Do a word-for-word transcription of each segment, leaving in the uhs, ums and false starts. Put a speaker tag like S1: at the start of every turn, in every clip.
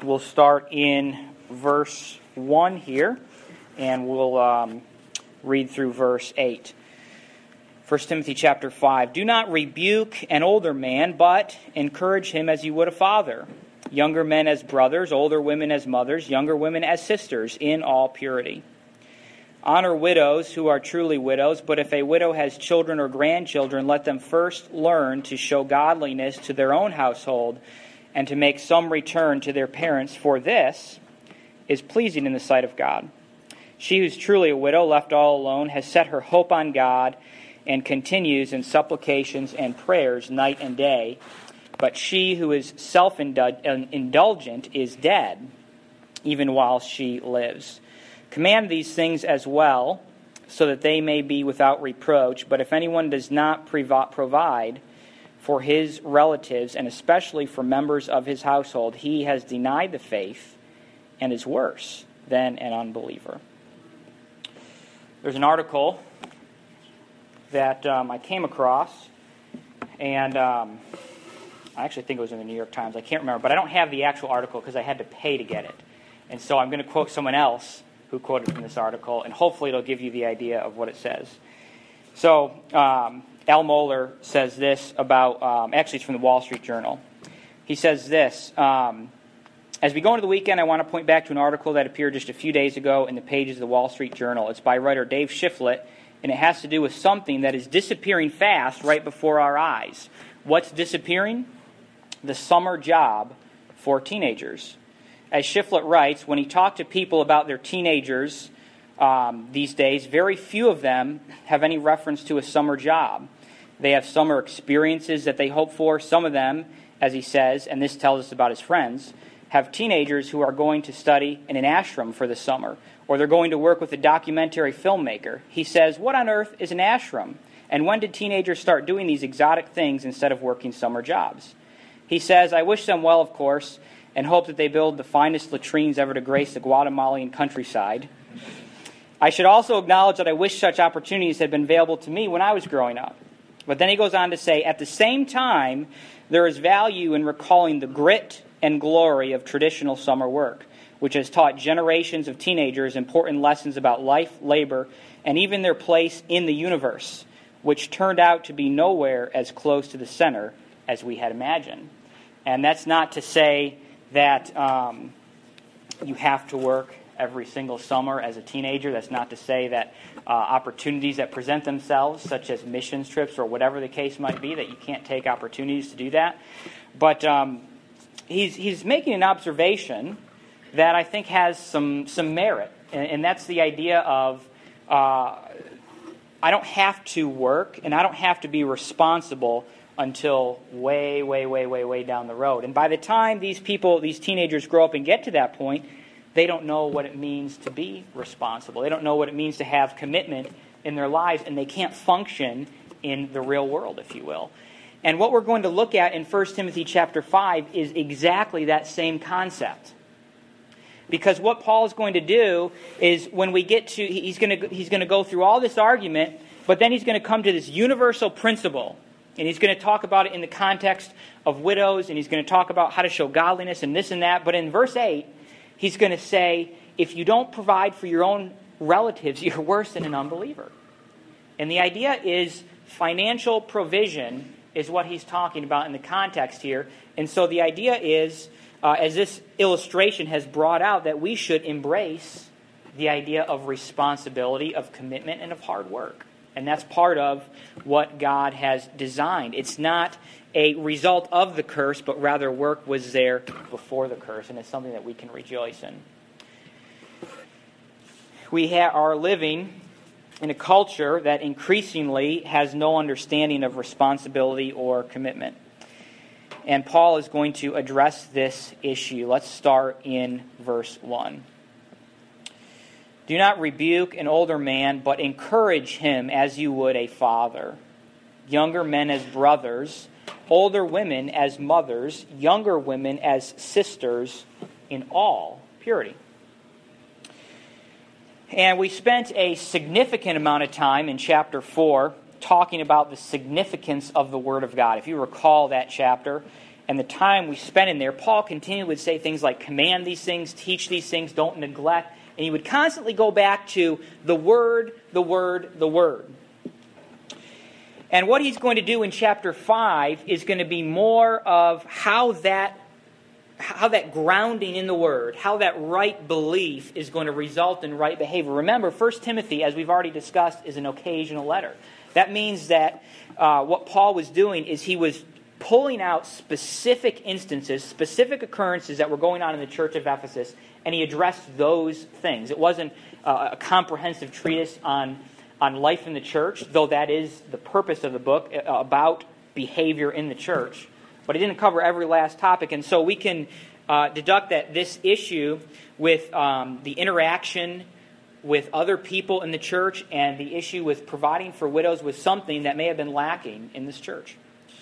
S1: We'll start in verse one here, and we'll um, read through verse eight. First Timothy chapter five. Do not rebuke an older man, but encourage him as you would a father. Younger men as brothers, older women as mothers, younger women as sisters, in all purity. Honor widows who are truly widows, but if a widow has children or grandchildren, let them first learn to show godliness to their own household and to make some return to their parents, for this is pleasing in the sight of God. She who is truly a widow, left all alone, has set her hope on God and continues in supplications and prayers night and day. But she who is self-indulgent is dead, even while she lives. Command these things as well, so that they may be without reproach. But if anyone does not provide for his relatives, and especially for members of his household, he has denied the faith and is worse than an unbeliever. There's an article that um, I came across, and um, I actually think it was in the New York Times. I can't remember, but I don't have the actual article because I had to pay to get it. And so I'm going to quote someone else who quoted from this article, and hopefully it'll give you the idea of what it says. So um, Al Mohler says this about, um, actually it's from the Wall Street Journal. He says this, um, as we go into the weekend, I want to point back to an article that appeared just a few days ago in the pages of the Wall Street Journal. It's by writer Dave Shiflett, and it has to do with something that is disappearing fast right before our eyes. What's disappearing? The summer job for teenagers. As Shiflett writes, when he talked to people about their teenagers um, these days, very few of them have any reference to a summer job. They have summer experiences that they hope for. Some of them, as he says, and this tells us about his friends, have teenagers who are going to study in an ashram for the summer, or they're going to work with a documentary filmmaker. He says, what on earth is an ashram? And when did teenagers start doing these exotic things instead of working summer jobs? He says, I wish them well, of course, and hope that they build the finest latrines ever to grace the Guatemalan countryside. I should also acknowledge that I wish such opportunities had been available to me when I was growing up. But then he goes on to say, at the same time, there is value in recalling the grit and glory of traditional summer work, which has taught generations of teenagers important lessons about life, labor, and even their place in the universe, which turned out to be nowhere as close to the center as we had imagined. And that's not to say that um, you have to work every single summer as a teenager. That's not to say that uh, opportunities that present themselves, such as missions trips or whatever the case might be, that you can't take opportunities to do that. But um, he's he's making an observation that I think has some some merit, and, and that's the idea of uh, I don't have to work and I don't have to be responsible until way, way, way, way, way down the road. And by the time these people, these teenagers grow up and get to that point, they don't know what it means to be responsible. They don't know what it means to have commitment in their lives, and they can't function in the real world, if you will. And what we're going to look at in First Timothy chapter five is exactly that same concept. Because what Paul is going to do is when we get to, he's going to, he's going to go through all this argument, but then he's going to come to this universal principle. And he's going to talk about it in the context of widows, and he's going to talk about how to show godliness and this and that. But in verse eight, he's going to say, if you don't provide for your own relatives, you're worse than an unbeliever. And the idea is financial provision is what he's talking about in the context here. And so the idea is, uh, as this illustration has brought out, that we should embrace the idea of responsibility, of commitment, and of hard work. And that's part of what God has designed. It's not a result of the curse, but rather work was there before the curse, and it's something that we can rejoice in. We ha- are living in a culture that increasingly has no understanding of responsibility or commitment. And Paul is going to address this issue. Let's start in verse one. Do not rebuke an older man, but encourage him as you would a father. Younger men as brothers, older women as mothers, younger women as sisters, in all purity. And we spent a significant amount of time in chapter four talking about the significance of the Word of God. If you recall that chapter, and the time we spend in there, Paul continually would say things like, command these things, teach these things, don't neglect. And he would constantly go back to the Word, the Word, the Word. And what he's going to do in chapter five is going to be more of how that, how that grounding in the Word, how that right belief is going to result in right behavior. Remember, First Timothy, as we've already discussed, is an occasional letter. That means that uh, what Paul was doing is he was pulling out specific instances, specific occurrences that were going on in the church of Ephesus, and he addressed those things. It wasn't uh, a comprehensive treatise on, on life in the church, though that is the purpose of the book, uh, about behavior in the church. But it didn't cover every last topic, and so we can uh, deduct that this issue with um, the interaction with other people in the church and the issue with providing for widows was something that may have been lacking in this church.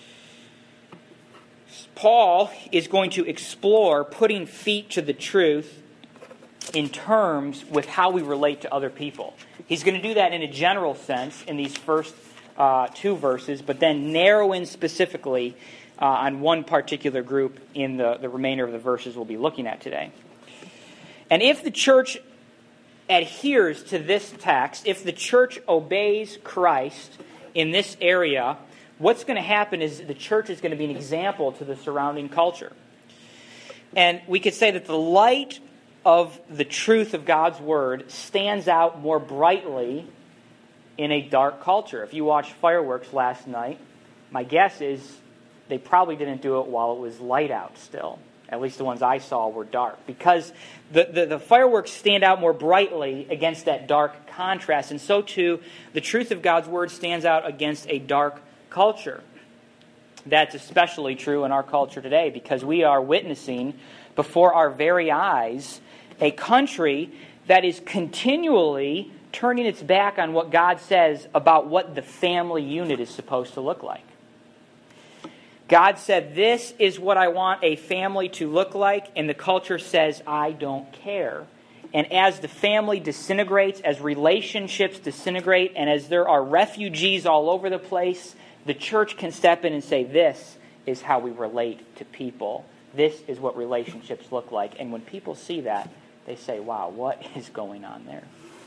S1: Paul is going to explore putting feet to the truth in terms with how we relate to other people. He's going to do that in a general sense in these first uh, two verses, but then narrow in specifically uh, on one particular group in the, the remainder of the verses we'll be looking at today. And if the church adheres to this text, if the church obeys Christ in this area, what's going to happen is the church is going to be an example to the surrounding culture. And we could say that the light of the truth of God's Word stands out more brightly in a dark culture. If you watched fireworks last night, my guess is they probably didn't do it while it was light out still. At least the ones I saw were dark. Because the, the, the fireworks stand out more brightly against that dark contrast. And so too, the truth of God's Word stands out against a dark culture. That's especially true in our culture today because we are witnessing before our very eyes a country that is continually turning its back on what God says about what the family unit is supposed to look like. God said, this is what I want a family to look like, and the culture says, I don't care. And as the family disintegrates, as relationships disintegrate, and as there are refugees all over the place, the church can step in and say, this is how we relate to people. This is what relationships look like. And when people see that, they say, wow, what is going on there?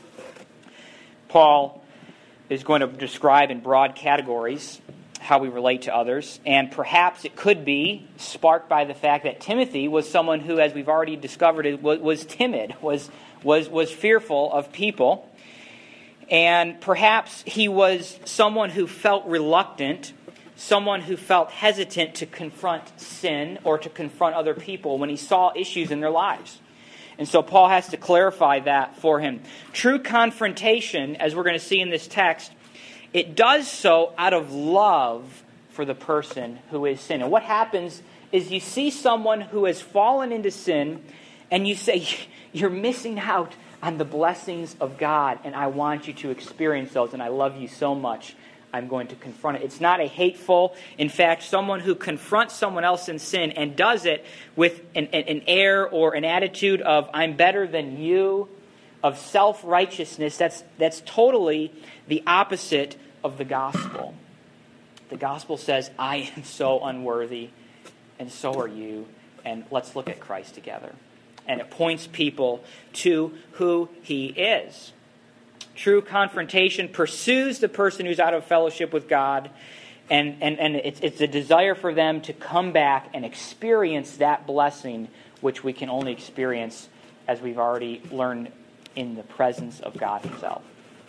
S1: Paul is going to describe in broad categories how we relate to others. And perhaps it could be sparked by the fact that Timothy was someone who, as we've already discovered, was, was timid, was, was, was fearful of people. And perhaps he was someone who felt reluctant, someone who felt hesitant to confront sin or to confront other people when he saw issues in their lives. And so Paul has to clarify that for him. True confrontation, as we're going to see in this text, it does so out of love for the person who is sin. And what happens is you see someone who has fallen into sin and you say, you're missing out on the blessings of God, and I want you to experience those, and I love you so much, I'm going to confront it. It's not a hateful. In fact, someone who confronts someone else in sin and does it with an, an air or an attitude of, I'm better than you, of self-righteousness, that's, that's totally the opposite of the gospel. The gospel says, I am so unworthy, and so are you, and let's look at Christ together. And it points people to who he is. True confrontation pursues the person who's out of fellowship with God, and, and, and it's, it's a desire for them to come back and experience that blessing, which we can only experience, as we've already learned, in the presence of God himself.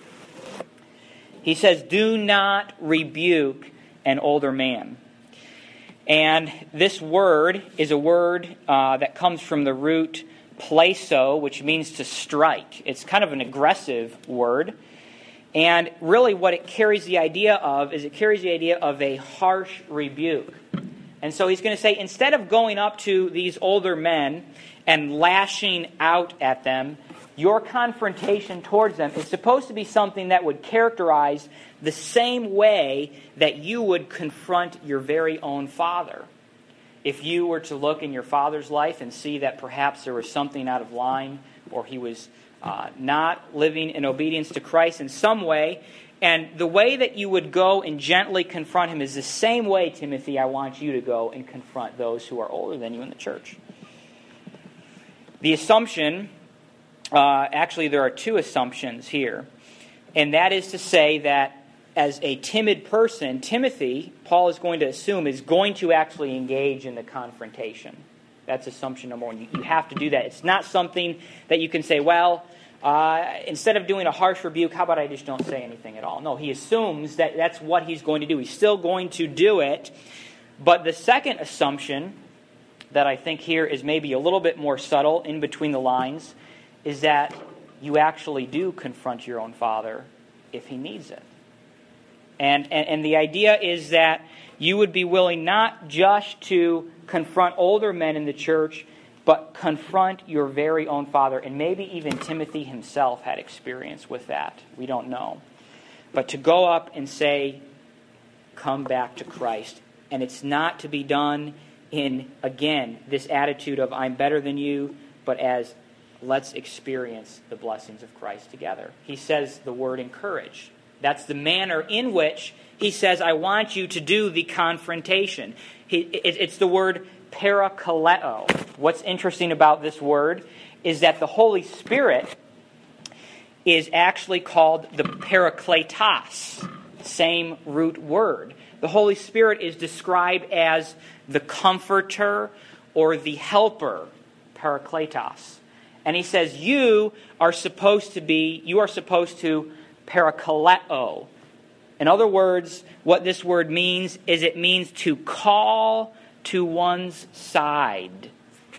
S1: He says, do not rebuke an older man. And this word is a word uh, that comes from the root pleso, which means to strike. It's kind of an aggressive word. And really what it carries the idea of is it carries the idea of a harsh rebuke. And so he's going to say, instead of going up to these older men and lashing out at them, your confrontation towards them is supposed to be something that would characterize the same way that you would confront your very own father. If you were to look in your father's life and see that perhaps there was something out of line, or he was uh, not living in obedience to Christ in some way, And the way that you would go and gently confront him is the same way, Timothy, I want you to go and confront those who are older than you in the church. The assumption, uh, actually there are two assumptions here. And that is to say that as a timid person, Timothy, Paul is going to assume, is going to actually engage in the confrontation. That's assumption number one. You, you have to do that. It's not something that you can say, well, uh, instead of doing a harsh rebuke, how about I just don't say anything at all? No, he assumes that that's what he's going to do. He's still going to do it. But the second assumption that I think here is maybe a little bit more subtle in between the lines is that you actually do confront your own father if he needs it. And, and and the idea is that you would be willing not just to confront older men in the church, but confront your very own father. And maybe even Timothy himself had experience with that. We don't know. But to go up and say, come back to Christ. And it's not to be done in, again, this attitude of I'm better than you, but as let's experience the blessings of Christ together. He says the word encourage. That's the manner in which he says, I want you to do the confrontation. He, it, it's the word parakaleo. What's interesting about this word is that the Holy Spirit is actually called the parakletos, same root word. The Holy Spirit is described as the comforter or the helper, parakletos. And he says, you are supposed to be, you are supposed to parakaleo. In other words, what this word means is it means to call to one's side.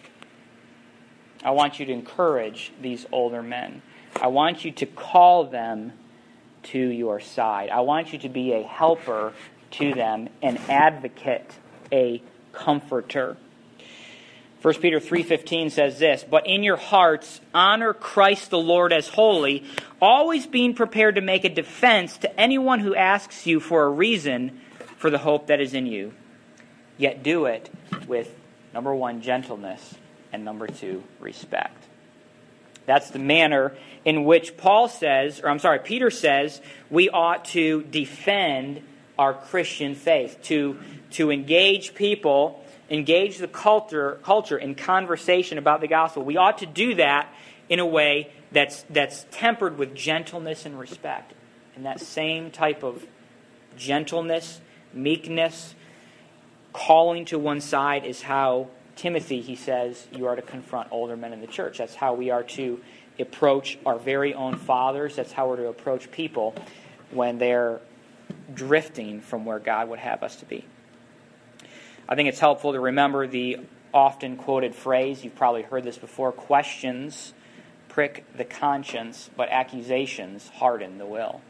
S1: I want you to encourage these older men. I want you to call them to your side. I want you to be a helper to them, an advocate, a comforter. First Peter three fifteen says this, but in your hearts honor Christ the Lord as holy, always being prepared to make a defense to anyone who asks you for a reason for the hope that is in you. Yet do it with, number one, gentleness, and number two, respect. That's the manner in which Paul says, or I'm sorry, Peter says, we ought to defend our Christian faith, to, to engage people, engage the culture, culture in conversation about the gospel. We ought to do that in a way that's, that's tempered with gentleness and respect. And that same type of gentleness, meekness, calling to one side is how Timothy, he says, you are to confront older men in the church. That's how we are to approach our very own fathers. That's how we're to approach people when they're drifting from where God would have us to be. I think it's helpful to remember the often quoted phrase, you've probably heard this before, questions prick the conscience, but accusations harden the will.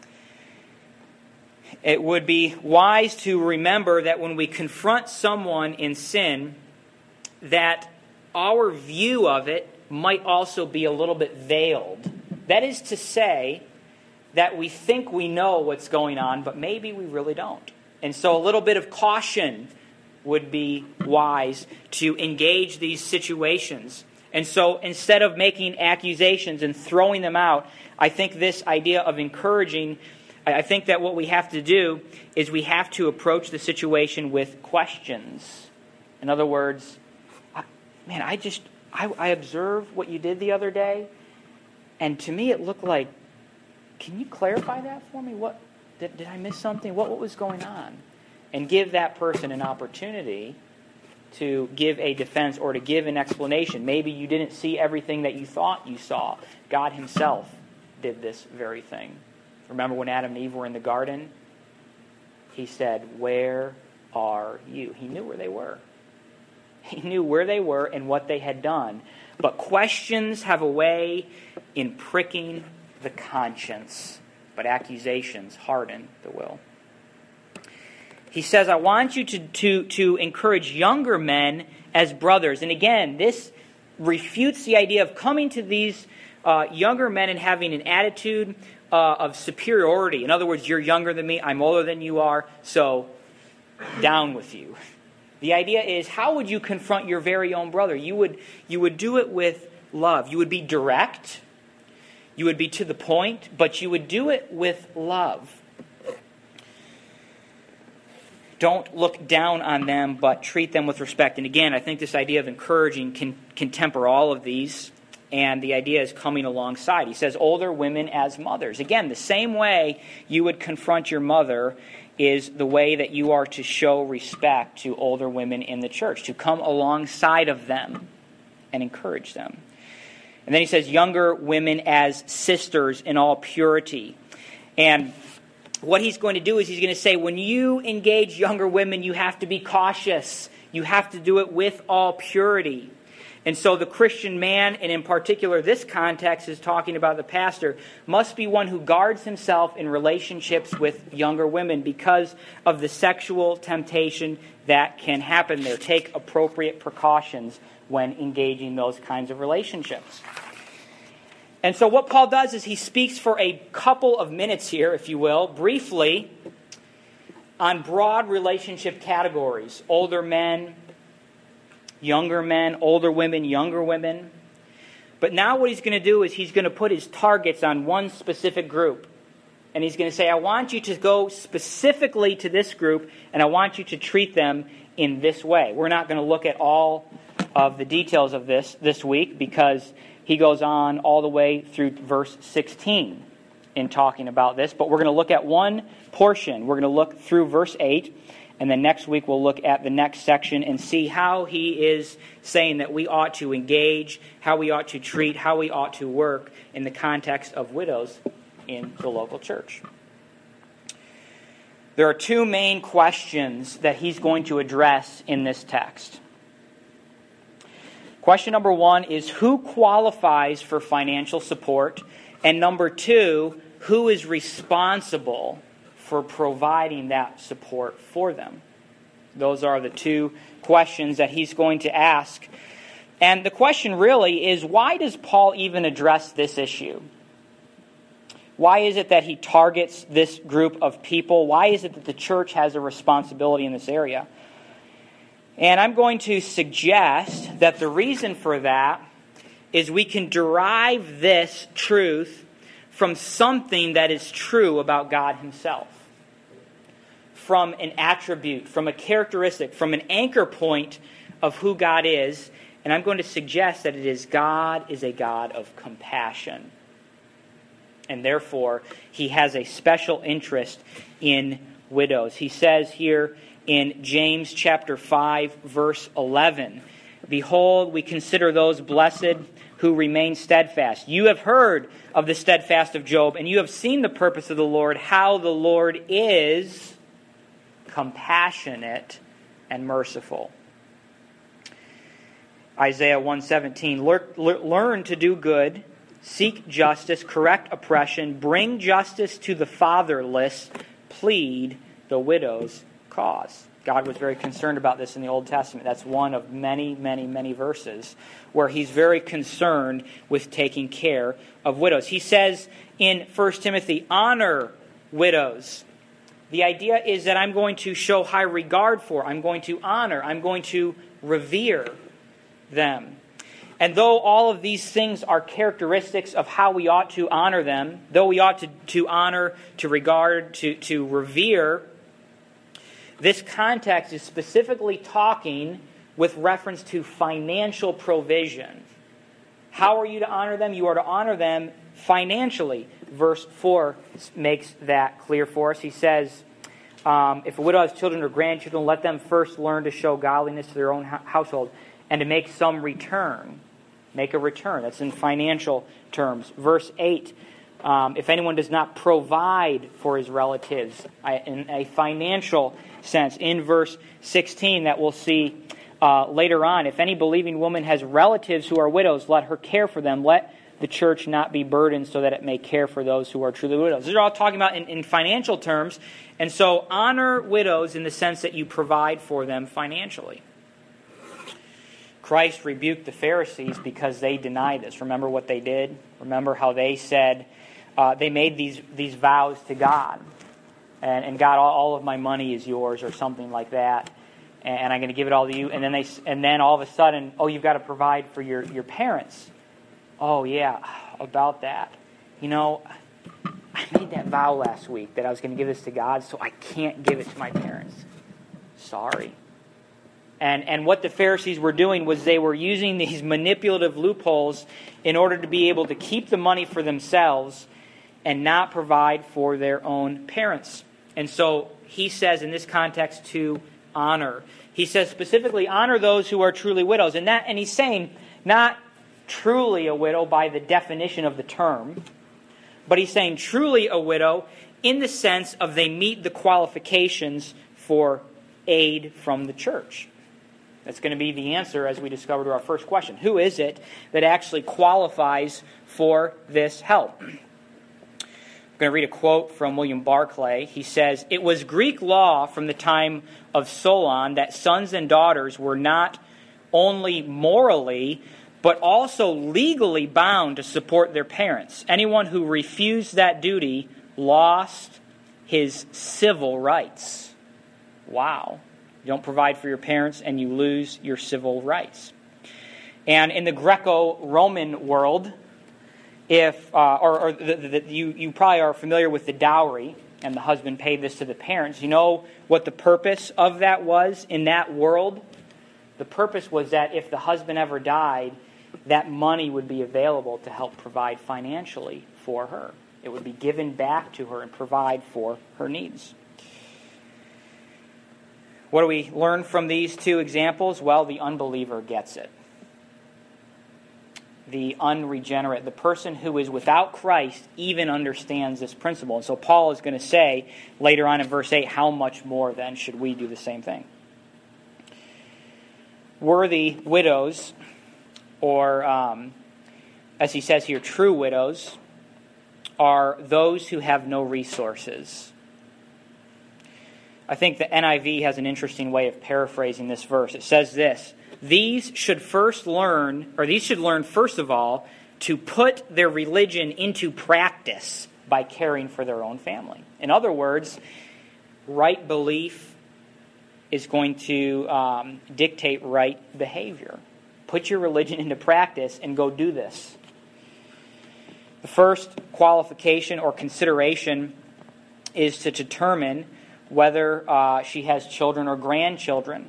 S1: It would be wise to remember that when we confront someone in sin, that our view of it might also be a little bit veiled. That is to say that we think we know what's going on, but maybe we really don't. And so a little bit of caution would be wise to engage these situations. And so instead of making accusations and throwing them out, I think this idea of encouraging, I think that what we have to do is we have to approach the situation with questions. In other words, man, I just, I, I observed what you did the other day, and to me it looked like, can you clarify that for me? What did, did I miss something? What, what was going on? And give that person an opportunity to give a defense or to give an explanation. Maybe you didn't see everything that you thought you saw. God himself did this very thing. Remember when Adam and Eve were in the garden? He said, where are you? He knew where they were. He knew where they were and what they had done. But questions have a way in pricking the conscience, but accusations harden the will. He says, I want you to, to, to encourage younger men as brothers. And again, this refutes the idea of coming to these uh, younger men and having an attitude uh, of superiority. In other words, you're younger than me, I'm older than you are, so down with you. The idea is, how would you confront your very own brother? You would, you would do it with love. You would be direct. You would be to the point, but you would do it with love. Don't look down on them, but treat them with respect. And again, I think this idea of encouraging can, can temper all of these. And the idea is coming alongside. He says older women as mothers. Again, the same way you would confront your mother is the way that you are to show respect to older women in the church, to come alongside of them and encourage them. And then he says younger women as sisters in all purity. And what he's going to do is he's going to say when you engage younger women, you have to be cautious. You have to do it with all purity. And so the Christian man, and in particular this context is talking about the pastor, must be one who guards himself in relationships with younger women because of the sexual temptation that can happen there. Take appropriate precautions when engaging those kinds of relationships. And so what Paul does is he speaks for a couple of minutes here, if you will, briefly, on broad relationship categories. Older men, younger men, older women, younger women. But now what he's going to do is he's going to put his targets on one specific group. And he's going to say, I want you to go specifically to this group, and I want you to treat them in this way. We're not going to look at all of the details of this this week because he goes on all the way through verse sixteen in talking about this. But we're going to look at one portion. We're going to look through verse eight. And then next week we'll look at the next section and see how he is saying that we ought to engage, how we ought to treat, how we ought to work in the context of widows in the local church. There are two main questions that he's going to address in this text. Question number one is who qualifies for financial support? And number two, who is responsible for providing that support for them? Those are the two questions that he's going to ask. And the question really is, why does Paul even address this issue? Why is it that he targets this group of people? Why is it that the church has a responsibility in this area? And I'm going to suggest that the reason for that is we can derive this truth from something that is true about God himself. From an attribute, from a characteristic, from an anchor point of who God is. And I'm going to suggest that it is God is a God of compassion. And therefore, he has a special interest in widows. He says here in James chapter five, verse eleven, behold, we consider those blessed who remain steadfast. You have heard of the steadfast of Job, and you have seen the purpose of the Lord, how the Lord is compassionate and merciful. Isaiah one seventeen, learn to do good, seek justice, correct oppression, bring justice to the fatherless, plead the widow's cause. God was very concerned about this in the Old Testament. That's one of many, many, many verses where he's very concerned with taking care of widows. He says in First Timothy, honor widows. The idea is that I'm going to show high regard for, I'm going to honor, I'm going to revere them. And though all of these things are characteristics of how we ought to honor them, though we ought to, to honor, to regard, to, to revere, this context is specifically talking with reference to financial provision. How are you to honor them? You are to honor them financially. Verse four makes that clear for us. He says, um, if a widow has children or grandchildren, let them first learn to show godliness to their own household and to make some return. Make a return. That's in financial terms. Verse eight, um, if anyone does not provide for his relatives in a financial sense. In verse sixteen that we'll see uh, later on, if any believing woman has relatives who are widows, let her care for them. Let the church not be burdened so that it may care for those who are truly widows. These are all talking about in, in financial terms. And so honor widows in the sense that you provide for them financially. Christ rebuked the Pharisees because they denied this. Remember what they did? Remember how they said, uh, they made these, these vows to God. And, and God, all, all of my money is yours or something like that. And, and I'm going to give it all to you. And then they, and then all of a sudden, oh, you've got to provide for your, your parents. Oh, yeah, about that. you know, I made that vow last week that I was going to give this to God, so I can't give it to my parents. Sorry. And and what the Pharisees were doing was they were using these manipulative loopholes in order to be able to keep the money for themselves and not provide for their own parents. And so he says in this context to honor. He says specifically, honor those who are truly widows. And that and he's saying not truly a widow by the definition of the term, but he's saying truly a widow in the sense of they meet the qualifications for aid from the church. That's going to be the answer as we discover to our first question. Who is it that actually qualifies for this help? I'm going to read a quote from William Barclay. He says, "It was Greek law from the time of Solon that sons and daughters were not only morally, but also legally bound to support their parents. Anyone who refused that duty lost his civil rights." Wow. You don't provide for your parents and you lose your civil rights. And in the Greco-Roman world, if uh, or, or the, the, the, you, you probably are familiar with the dowry, and the husband paid this to the parents. You know what the purpose of that was in that world? The purpose was that if the husband ever died, that money would be available to help provide financially for her. It would be given back to her and provide for her needs. What do we learn from these two examples? Well, the unbeliever gets it. The unregenerate, the person who is without Christ, even understands this principle. And so Paul is going to say later on in verse eight, how much more then should we do the same thing? Worthy widows, or um, as he says here, true widows, are those who have no resources. I think the N I V has an interesting way of paraphrasing this verse. It says this: These should first learn, or these should learn first of all, to put their religion into practice by caring for their own family. In other words, right belief is going to um, dictate right behavior. Put your religion into practice and go do this. The first qualification or consideration is to determine whether uh, she has children or grandchildren.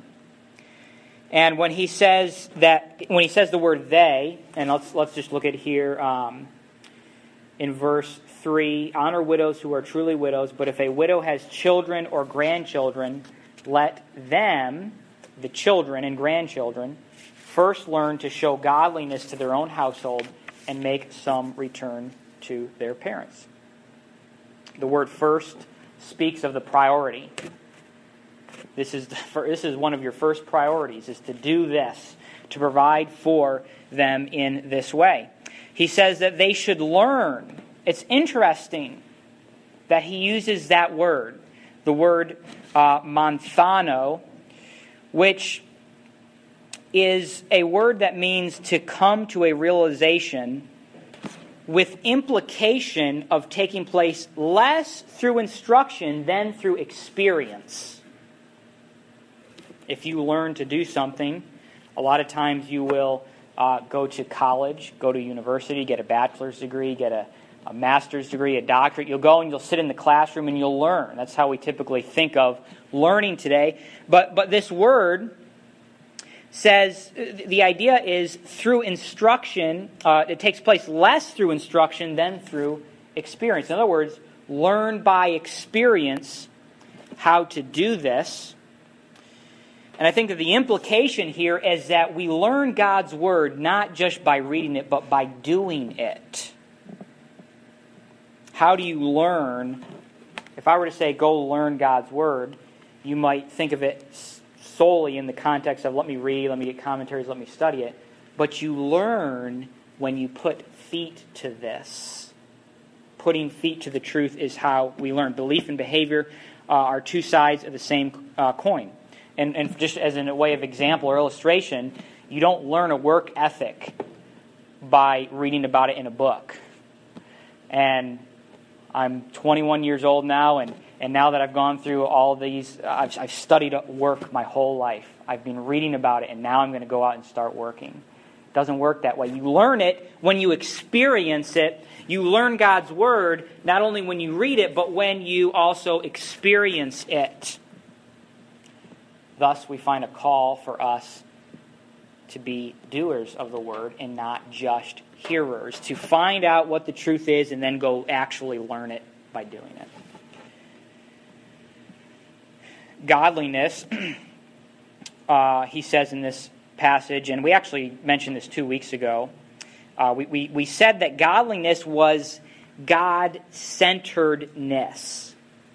S1: And when he says that, when he says the word "they," and let's let's just look at here um, in verse three: honor widows who are truly widows. But if a widow has children or grandchildren, let them, the children and grandchildren, first learn to show godliness to their own household and make some return to their parents. The word "first" speaks of the priority. This is the, this is one of your first priorities, is to do this, to provide for them in this way. He says that they should learn. It's interesting that he uses that word, the word uh, manthano, which is a word that means to come to a realization with implication of taking place less through instruction than through experience. If you learn to do something, a lot of times you will uh, go to college, go to university, get a bachelor's degree, get a, a master's degree, a doctorate. You'll go and you'll sit in the classroom and you'll learn. That's how we typically think of learning today. But but this word says, the idea is through instruction, uh, it takes place less through instruction than through experience. In other words, learn by experience how to do this. And I think that the implication here is that we learn God's Word not just by reading it, but by doing it. How do you learn? If I were to say, go learn God's Word, you might think of it solely in the context of let me read, let me get commentaries, let me study it. But you learn when you put feet to this. Putting feet to the truth is how we learn. Belief and behavior uh, are two sides of the same uh, coin. And, and just as in a way of example or illustration, you don't learn a work ethic by reading about it in a book. And I'm twenty-one years old now, and, and now that I've gone through all these, I've, I've studied work my whole life. I've been reading about it, and now I'm going to go out and start working. doesn't work that way. You learn it when you experience it. You learn God's Word not only when you read it, but when you also experience it. Thus, we find a call for us to be doers of the Word and not just hearers, to find out what the truth is and then go actually learn it by doing it. Godliness, uh, he says in this passage, and we actually mentioned this two weeks ago, uh, we, we, we said that godliness was God-centeredness.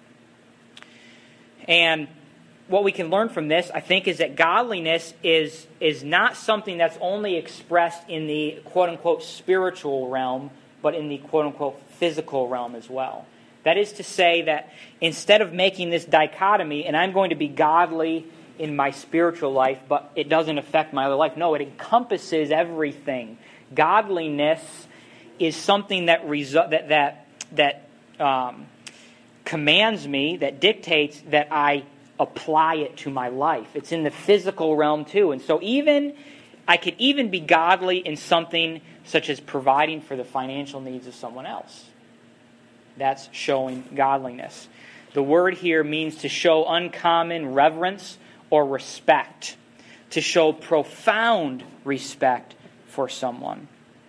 S1: And what we can learn from this, I think, is that godliness is, is not something that's only expressed in the quote-unquote spiritual realm, but in the quote-unquote physical realm as well. That is to say that instead of making this dichotomy, and I'm going to be godly in my spiritual life, but it doesn't affect my other life. No, it encompasses everything. Godliness is something that resu- that that that um, commands me, that dictates that I apply it to my life. It's in the physical realm too. And so even I could even be godly in something such as providing for the financial needs of someone else. That's showing godliness. The word here means to show uncommon reverence or respect, to show profound respect for someone.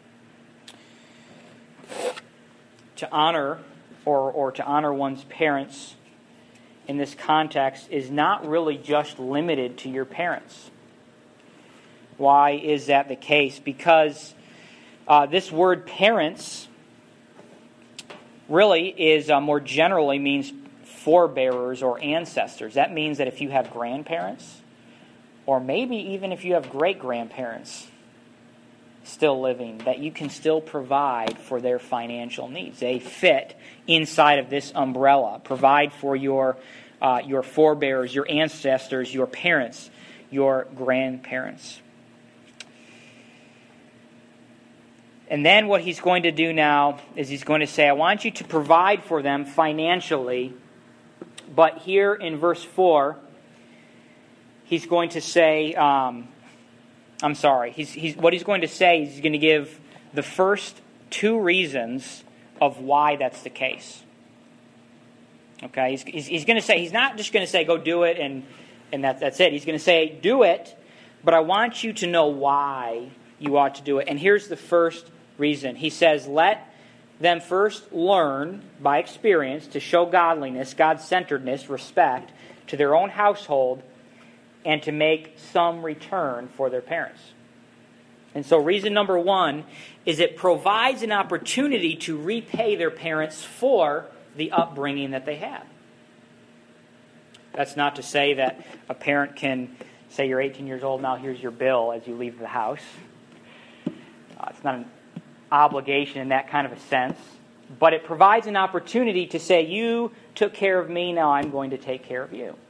S1: To honor or, or to honor one's parents in this context is not really just limited to your parents. Why is that the case? Because uh, this word parents really is uh, more generally means forebearers or ancestors. That means that if you have grandparents, or maybe even if you have great-grandparents still living, that you can still provide for their financial needs. They fit inside of this umbrella. Provide for your uh, your forebearers, your ancestors, your parents, your grandparents. And then what he's going to do now is he's going to say, I want you to provide for them financially. But here in verse four, he's going to say, um, I'm sorry, he's, he's, what he's going to say is he's going to give the first two reasons of why that's the case. Okay, he's, he's, he's going to say, he's not just going to say, go do it, and, and that, that's it. He's going to say, do it, but I want you to know why you ought to do it. And here's the first reason. He says, let them first learn by experience to show godliness, God-centeredness, respect to their own household, and to make some return for their parents. And so reason number one is it provides an opportunity to repay their parents for the upbringing that they had. That's not to say that a parent can say, you're eighteen years old, now here's your bill as you leave the house. Uh, it's not an obligation in that kind of a sense. But it provides an opportunity to say, you took care of me, now I'm going to take care of you.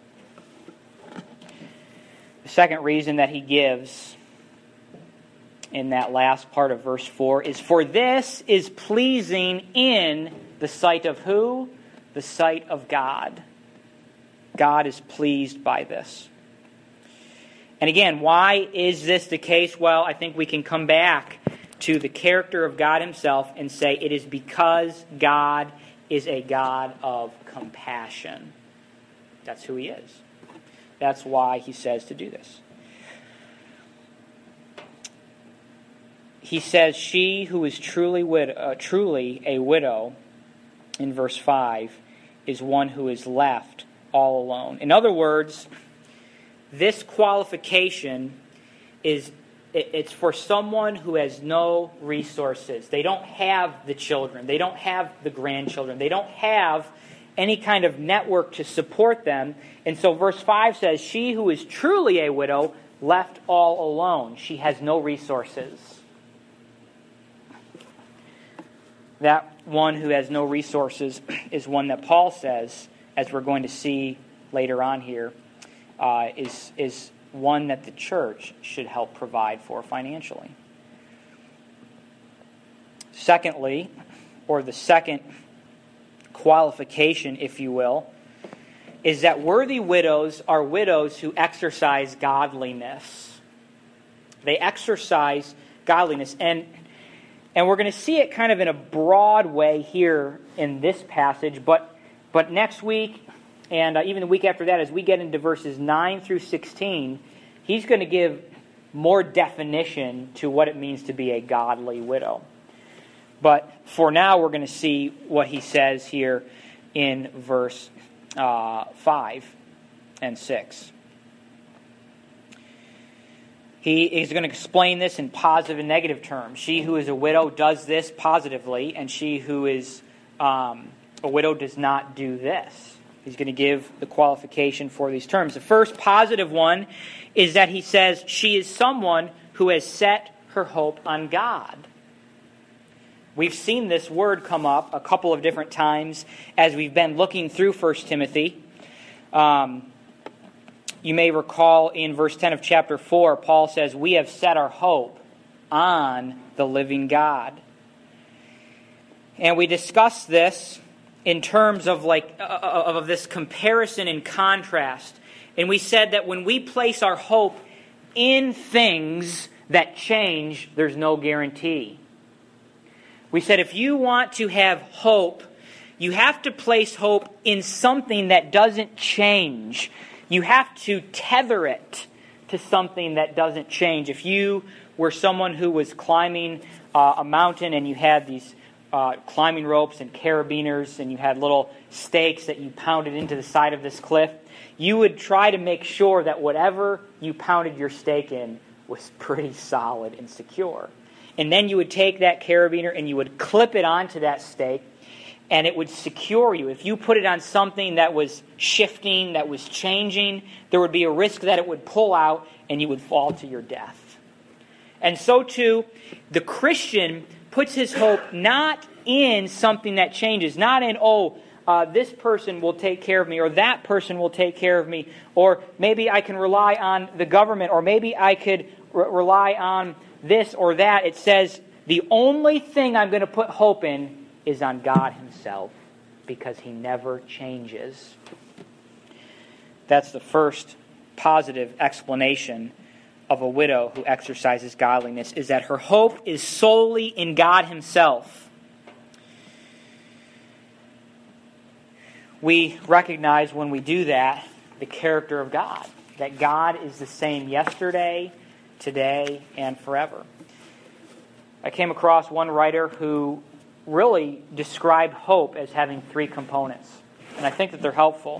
S1: The second reason that he gives in that last part of verse four is, for this is pleasing in the sight of who? The sight of God. God is pleased by this. And again, why is this the case? Well, I think we can come back to the character of God himself and say it is because God is a God of compassion. That's who he is. That's why he says to do this. He says, she who is truly, wid- uh, truly a widow, in verse five, is one who is left all alone. In other words, this qualification is it's for someone who has no resources. They don't have the children. They don't have the grandchildren. They don't have any kind of network to support them. And so verse five says, she who is truly a widow, left all alone. She has no resources. That one who has no resources is one that Paul says, as we're going to see later on here, uh, is, is one that the church should help provide for financially. Secondly, or the second qualification, if you will, is that worthy widows are widows who exercise godliness. They exercise godliness. And and we're going to see it kind of in a broad way here in this passage, but but next week and uh, even the week after that, as we get into verses nine through sixteen, he's going to give more definition to what it means to be a godly widow. But for now, we're going to see what he says here in verse uh, five and six. He is going to explain this in positive and negative terms. She who is a widow does this positively, and she who is um, a widow does not do this. He's going to give the qualification for these terms. The first positive one is that he says she is someone who has set her hope on God. We've seen this word come up a couple of different times as we've been looking through First Timothy. Um, you may recall in verse ten of chapter four, Paul says, we have set our hope on the living God. And we discussed this in terms of like uh, of this comparison and contrast. And we said that when we place our hope in things that change, there's no guarantee. We said if you want to have hope, you have to place hope in something that doesn't change. You have to tether it to something that doesn't change. If you were someone who was climbing uh, a mountain and you had these uh, climbing ropes and carabiners and you had little stakes that you pounded into the side of this cliff, you would try to make sure that whatever you pounded your stake in was pretty solid and secure. And then you would take that carabiner and you would clip it onto that stake, and it would secure you. If you put it on something that was shifting, that was changing, there would be a risk that it would pull out and you would fall to your death. And so too, the Christian puts his hope not in something that changes, not in, oh, uh, this person will take care of me, or that person will take care of me, or maybe I can rely on the government, or maybe I could re- rely on this or that. It says the only thing I'm going to put hope in is on God himself, because he never changes. That's the first positive explanation of a widow who exercises godliness, is that her hope is solely in God himself. We recognize when we do that the character of God, that God is the same yesterday, today, and forever. I came across one writer who really described hope as having three components, and I think that they're helpful.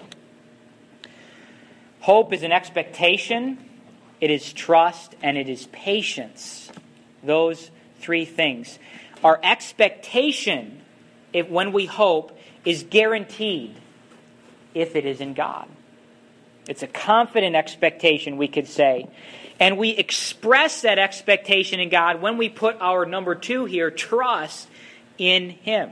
S1: Hope is an expectation, it is trust, and it is patience. Those three things. Our expectation, if when we hope, is guaranteed if it is in God. It's a confident expectation, we could say. And we express that expectation in God when we put our number two here, trust in him.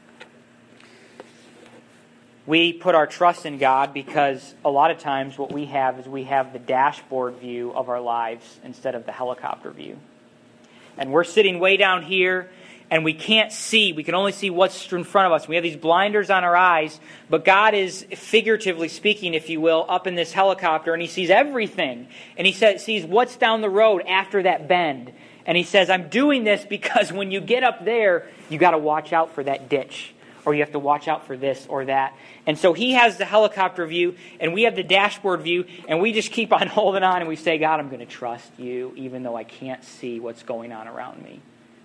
S1: We put our trust in God because a lot of times what we have is we have the dashboard view of our lives instead of the helicopter view. And we're sitting way down here and we can't see. We can only see what's in front of us. We have these blinders on our eyes, but God is, figuratively speaking, if you will, up in this helicopter, and he sees everything. And he says, sees what's down the road after that bend. And he says, I'm doing this because when you get up there, you got to watch out for that ditch, or you have to watch out for this or that. And so he has the helicopter view, and we have the dashboard view, and we just keep on holding on, and we say, God, I'm going to trust you, even though I can't see what's going on around me.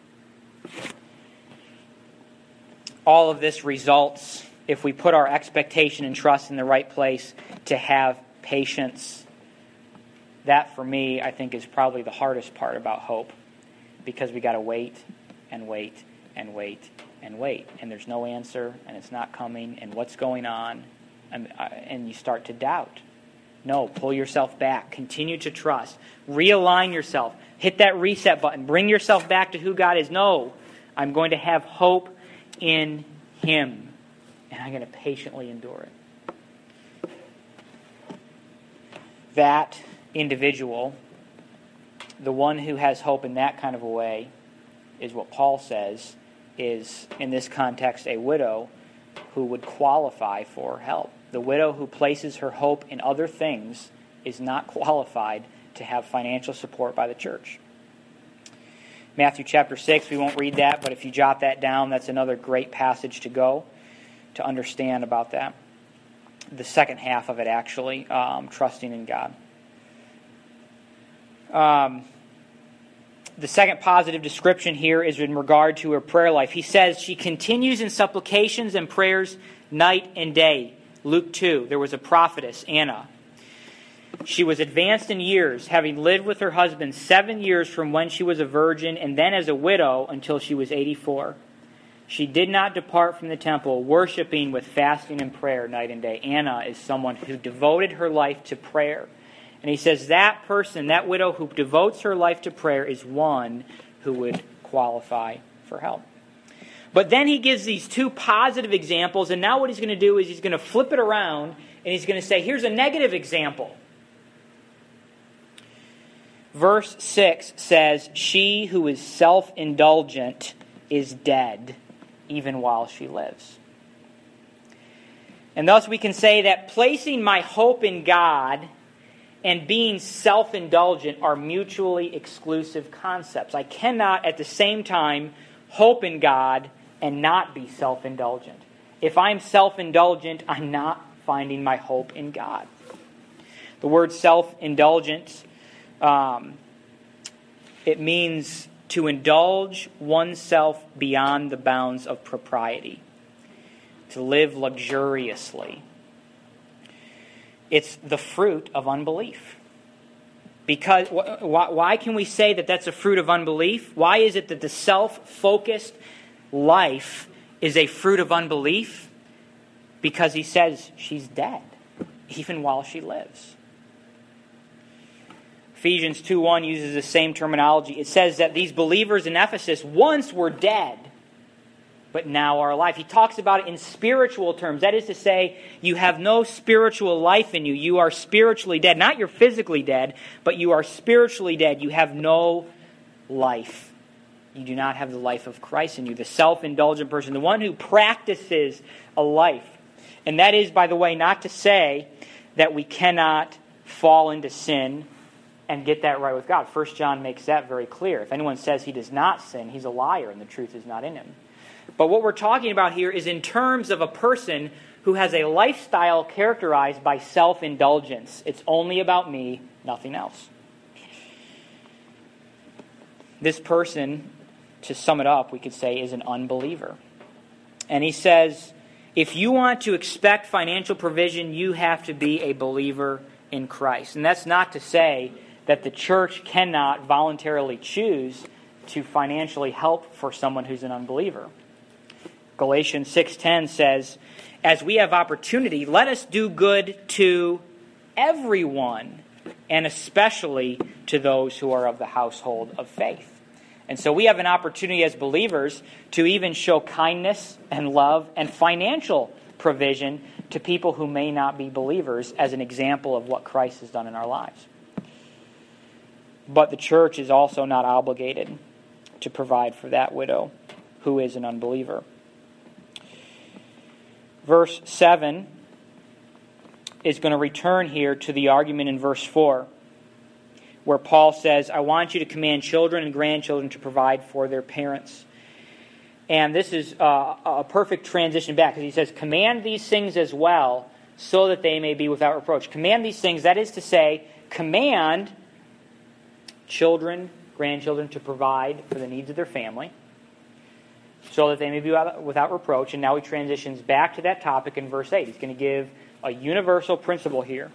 S1: All of this results, if we put our expectation and trust in the right place, to have patience. That, for me, I think is probably the hardest part about hope, because we got to wait and wait and wait and wait, and there's no answer, and it's not coming, and what's going on, and, uh, and you start to doubt. No, pull yourself back. Continue to trust. Realign yourself. Hit that reset button. Bring yourself back to who God is. No, I'm going to have hope in him, and I'm going to patiently endure it. That individual, the one who has hope in that kind of a way, is what Paul says is, in this context, a widow who would qualify for help. The widow who places her hope in other things is not qualified to have financial support by the church. Matthew chapter six, we won't read that, but if you jot that down, that's another great passage to go to understand about that. The second half of it, actually, um, trusting in God. Um, the second positive description here is in regard to her prayer life. He says she continues in supplications and prayers night and day. Luke two, there was a prophetess, Anna. She was advanced in years, having lived with her husband seven years from when she was a virgin, and then as a widow until she was eighty-four. She did not depart from the temple, worshiping with fasting and prayer night and day. Anna is someone who devoted her life to prayer. And he says that person, that widow who devotes her life to prayer, is one who would qualify for help. But then he gives these two positive examples, and now what he's going to do is he's going to flip it around, and he's going to say, here's a negative example. Verse six says, she who is self-indulgent is dead, even while she lives. And thus we can say that placing my hope in God and being self-indulgent are mutually exclusive concepts. I cannot at the same time hope in God and not be self-indulgent. If I'm self-indulgent, I'm not finding my hope in God. The word self-indulgent, um, it means to indulge oneself beyond the bounds of propriety, to live luxuriously. It's the fruit of unbelief. Because why can we say that that's a fruit of unbelief? Why is it that the self-focused life is a fruit of unbelief? Because he says she's dead, even while she lives. Ephesians two one uses the same terminology. It says that these believers in Ephesus once were dead, but now are alive. He talks about it in spiritual terms. That is to say, you have no spiritual life in you. You are spiritually dead. Not you're physically dead, but you are spiritually dead. You have no life. You do not have the life of Christ in you. The self-indulgent person, the one who practices a life. And that is, by the way, not to say that we cannot fall into sin and get that right with God. First John makes that very clear. If anyone says he does not sin, he's a liar and the truth is not in him. But what we're talking about here is in terms of a person who has a lifestyle characterized by self-indulgence. It's only about me, nothing else. This person, to sum it up, we could say is an unbeliever. And he says, if you want to expect financial provision, you have to be a believer in Christ. And that's not to say that the church cannot voluntarily choose to financially help for someone who's an unbeliever. Galatians six ten says, as we have opportunity, let us do good to everyone, and especially to those who are of the household of faith. And so we have an opportunity as believers to even show kindness and love and financial provision to people who may not be believers as an example of what Christ has done in our lives. But the church is also not obligated to provide for that widow who is an unbeliever. Verse seven is going to return here to the argument in verse four, where Paul says, I want you to command children and grandchildren to provide for their parents. And this is uh, a perfect transition back, because he says, command these things as well, so that they may be without reproach. Command these things, that is to say, command children, grandchildren to provide for the needs of their family, so that they may be without reproach. And now he transitions back to that topic in verse eight. He's going to give a universal principle here.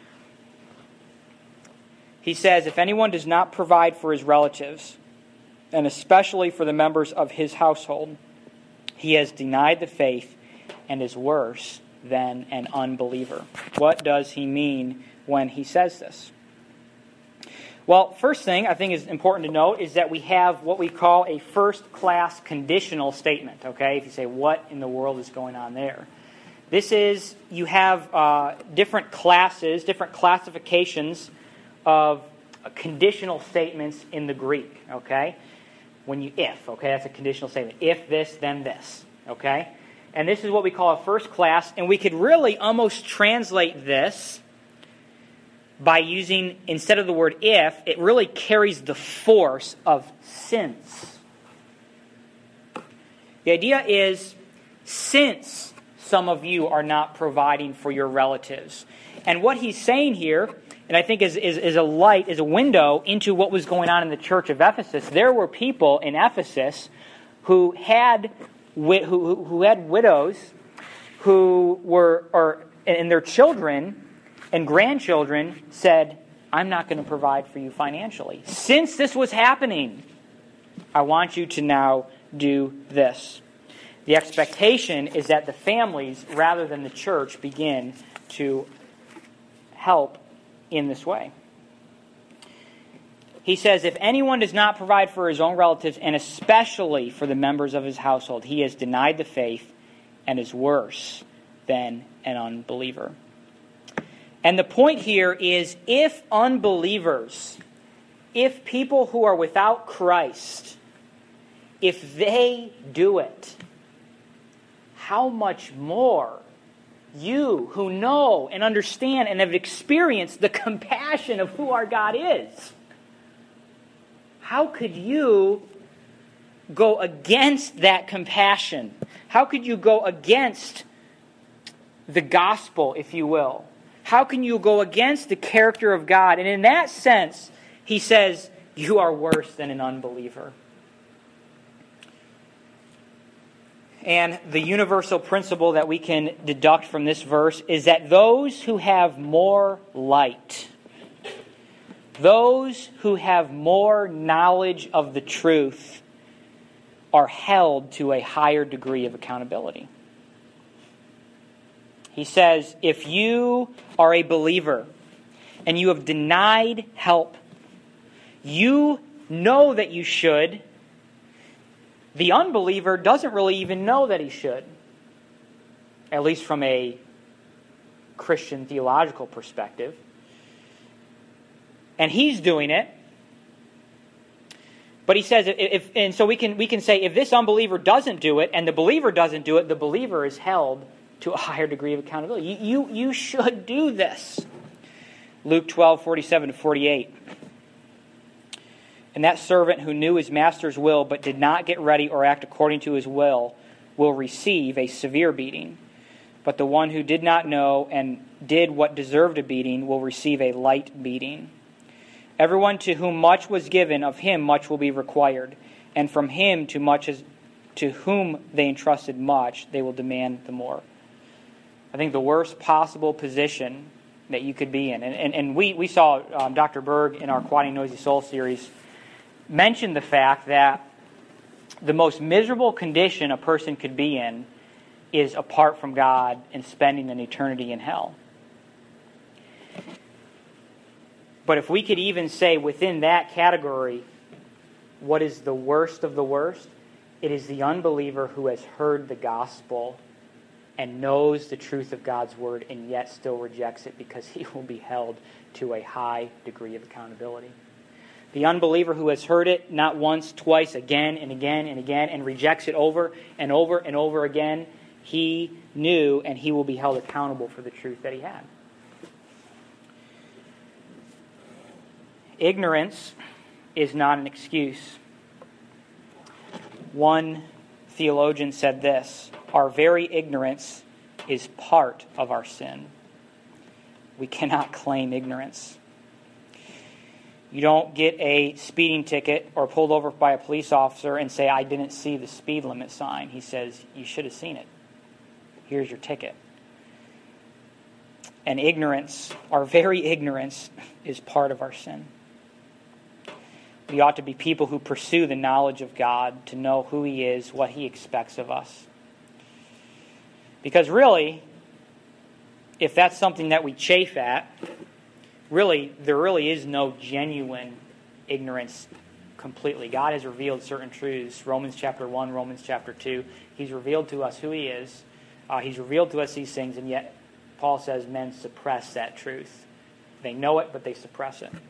S1: He says, if anyone does not provide for his relatives, and especially for the members of his household, he has denied the faith and is worse than an unbeliever. What does he mean when he says this? Well, first thing I think is important to note is that we have what we call a first-class conditional statement. Okay, if you say, what in the world is going on there? This is, you have uh, different classes, different classifications of conditional statements in the Greek. Okay, when you if, okay, that's a conditional statement. If this, then this. Okay, and this is what we call a first class, and we could really almost translate this by using, instead of the word if, it really carries the force of since. The idea is, since some of you are not providing for your relatives. And what he's saying here, and I think is, is, is a light, is a window into what was going on in the church of Ephesus. There were people in Ephesus who had who, who, who had widows who were, or and their children and grandchildren said, I'm not going to provide for you financially. Since this was happening, I want you to now do this. The expectation is that the families, rather than the church, begin to help in this way. He says, if anyone does not provide for his own relatives, and especially for the members of his household, he has denied the faith and is worse than an unbeliever. And the point here is, if unbelievers, if people who are without Christ, if they do it, how much more you who know and understand and have experienced the compassion of who our God is, how could you go against that compassion? How could you go against the gospel, if you will? How can you go against the character of God? And in that sense, he says, you are worse than an unbeliever. And the universal principle that we can deduct from this verse is that those who have more light, those who have more knowledge of the truth, are held to a higher degree of accountability. He says, if you are a believer and you have denied help, you know that you should. The unbeliever doesn't really even know that he should, at least from a Christian theological perspective. And he's doing it. But he says, if, and so we can we can say, if this unbeliever doesn't do it and the believer doesn't do it, the believer is held to a higher degree of accountability. You, you, you should do this. Luke twelve, forty-seven to forty-eight. And that servant who knew his master's will but did not get ready or act according to his will will receive a severe beating. But the one who did not know and did what deserved a beating will receive a light beating. Everyone to whom much was given, of him much will be required. And from him to much as, to whom they entrusted much, they will demand the more. I think the worst possible position that you could be in. And, and, and we, we saw um, Doctor Berg in our Quieting Noisy Soul series mention the fact that the most miserable condition a person could be in is apart from God and spending an eternity in hell. But if we could even say within that category, what is the worst of the worst? It is the unbeliever who has heard the gospel and knows the truth of God's word and yet still rejects it, because he will be held to a high degree of accountability. The unbeliever who has heard it not once, twice, again and again and again, and rejects it over and over and over again, he knew and he will be held accountable for the truth that he had. Ignorance is not an excuse. One theologian said this: our very ignorance is part of our sin. We cannot claim ignorance. You don't get a speeding ticket or pulled over by a police officer and say, I didn't see the speed limit sign. He says, you should have seen it. Here's your ticket. And ignorance, our very ignorance, is part of our sin. We ought to be people who pursue the knowledge of God, to know who He is, what He expects of us. Because really, if that's something that we chafe at, really, there really is no genuine ignorance completely. God has revealed certain truths. Romans chapter one, Romans chapter two. He's revealed to us who He is. Uh, he's revealed to us these things, and yet Paul says men suppress that truth. They know it, but they suppress it.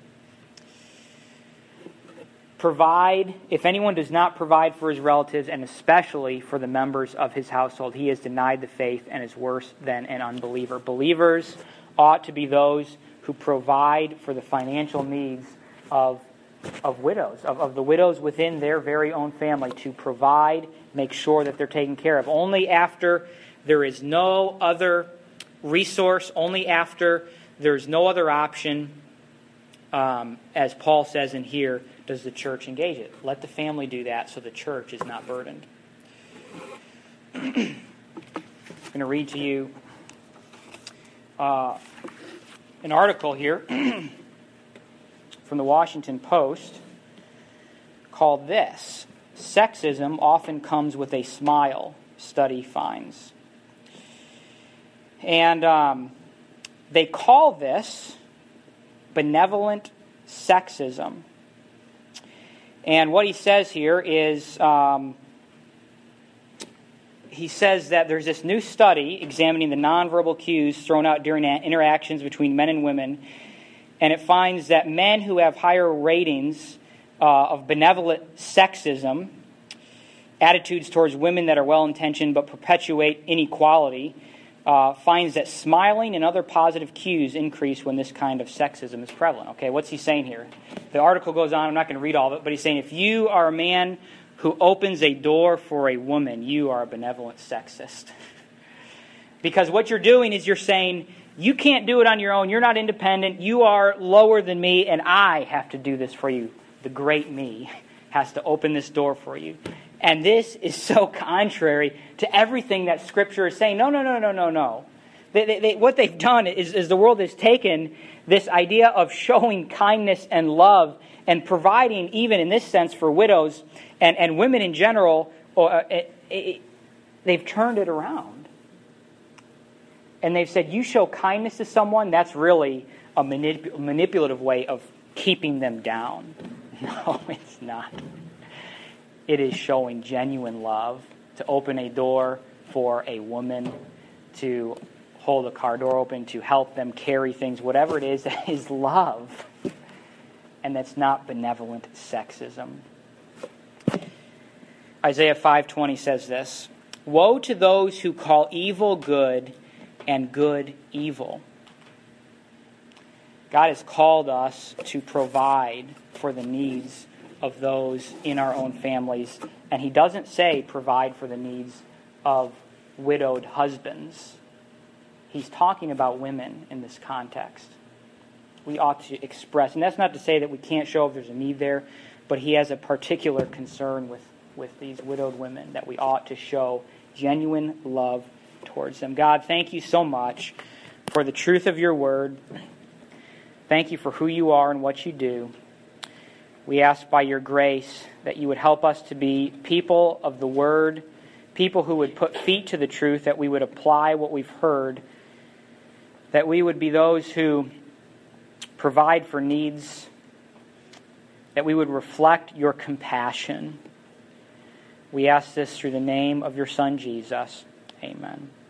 S1: Provide, if anyone does not provide for his relatives, and especially for the members of his household, he has denied the faith and is worse than an unbeliever. Believers ought to be those who provide for the financial needs of, of widows, of, of the widows within their very own family, to provide, make sure that they're taken care of. Only after there is no other resource, only after there's no other option, um, as Paul says in here, does the church engage it. Let the family do that so the church is not burdened. I'm going to read to you uh, an article here from the Washington Post called this, "Sexism Often Comes with a Smile, Study Finds." And um, they call this benevolent sexism. And what he says here is, um, he says that there's this new study examining the nonverbal cues thrown out during interactions between men and women, and it finds that men who have higher ratings uh, of benevolent sexism, attitudes towards women that are well-intentioned but perpetuate inequality, uh, finds that smiling and other positive cues increase when this kind of sexism is prevalent. Okay, what's he saying here? The article goes on, I'm not going to read all of it, but he's saying if you are a man who opens a door for a woman, you are a benevolent sexist. Because what you're doing is you're saying, you can't do it on your own, you're not independent, you are lower than me, and I have to do this for you. The great me has to open this door for you. And this is so contrary to everything that Scripture is saying. No, no, no, no, no, no. They, they, they, what they've done is, is the world has taken this idea of showing kindness and love and providing, even in this sense, for widows and, and women in general. Or, uh, it, it, they've turned it around. And they've said, you show kindness to someone, that's really a manip- manipulative way of keeping them down. No, it's not. It is showing genuine love, to open a door for a woman, to hold a car door open, to help them carry things, whatever it is, that is love. And that's not benevolent sexism. Isaiah five twenty says this, "Woe to those who call evil good and good evil." God has called us to provide for the needs of those in our own families. And he doesn't say provide for the needs of widowed husbands. He's talking about women in this context. We ought to express, and that's not to say that we can't show if there's a need there, but he has a particular concern with, with these widowed women, that we ought to show genuine love towards them. God, thank you so much for the truth of your word. Thank you for who you are and what you do. We ask by your grace that you would help us to be people of the word, people who would put feet to the truth, that we would apply what we've heard, that we would be those who provide for needs, that we would reflect your compassion. We ask this through the name of your Son, Jesus. Amen.